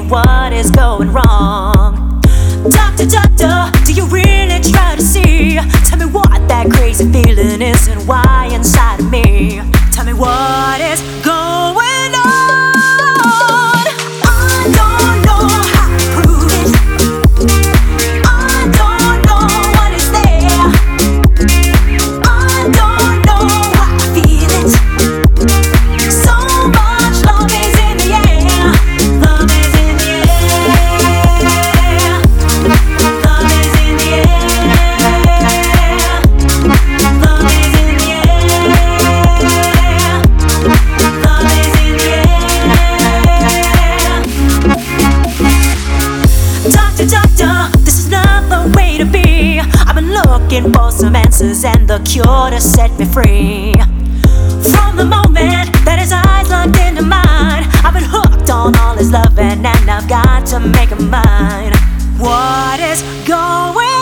what is going wrong. Doctor, doctor, do you really try to see? Tell me what that crazy feeling is and why inside of me. Tell me what is going on. I don't know how to prove it. I don't know what is there. I don't know why I feel it. So much love is in the air. Love is in the air. Love is in the air. Love is in the air. Love is in the air. Doctor, doctor, this is not the way to be. I've been looking for some answers and the cure to set me free. From the moment that his eyes looked into mine, I've been hooked on all his loving and I've got to make him mine. What is going